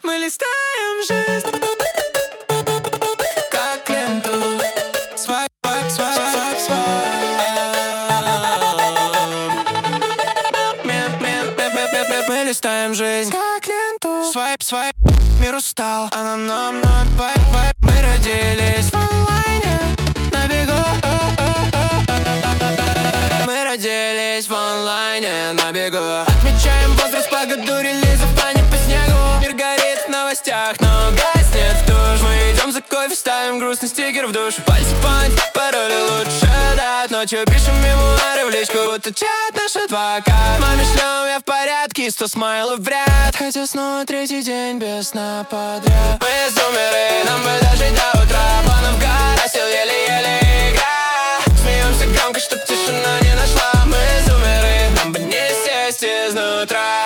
Мы листаем жизнь как ленту. Свайп, свайп, свайп, свайп, свайп. Мы листаем жизнь как ленту. Свайп, свайп, мир устал, а нам вайп, вайп. Мы родились в онлайне, на бегу. Мы родились в онлайне, на бегу. Отмечаем возраст по году релизов, а не по снегу. Мир горит в новостях, но гаснет в тушь. Мы идем за кофе, ставим грустный стикер в душу. Пальцы понять, пароли лучше дать. Ночью пишем мемуары в личку, будто чат наш адвокат. Маме шлем, я в порядке, 100 смайлов в ряд. Хотя снова третий день без сна подряд. Мы зумеры, нам бы дожить до утра. Планов гора, сил еле-еле игра. Смеемся громко, чтоб тишина не нашла. Мы зумеры, нам бы не сесть изнутра.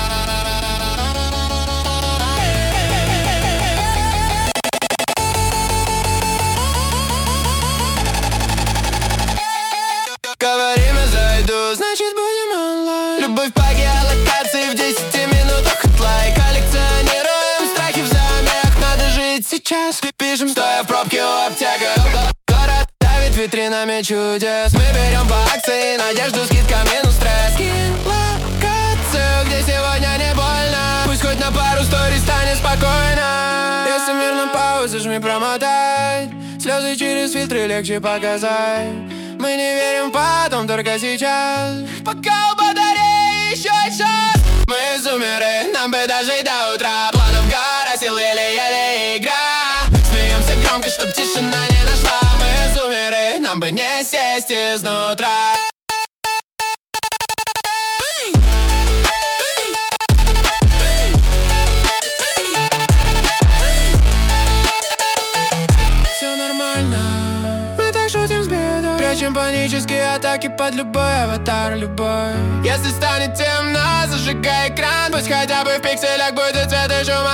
Говорим, я зайду, значит будем онлайн. Любовь по геолокации в 10 минутах лайк. Коллекционируем страхи в замях. Надо жить сейчас. Пишем, стоя в пробке у аптека. Город давит витринами чудес. Мы берем по акции надежду, скидка минус стресс. Скинь локацию, где сегодня не больно. Пусть хоть на пару сторис станет спокойно. Если мир на паузе, жми промотать. Слезы через фильтры легче показать. Мы не верим потом, только сейчас. Пока у батареи еще час. Мы зумеры, нам бы дожить до утра. Планов гора, сил еле-еле игра. Смеемся громко, чтоб тишина не нашла. Мы зумеры, нам бы не сесть изнутра. Все нормально. Прячем панические атаки под любой аватар, любой. Если станет темно, зажигай экран. Пусть хотя бы в пикселях будет цвет и шум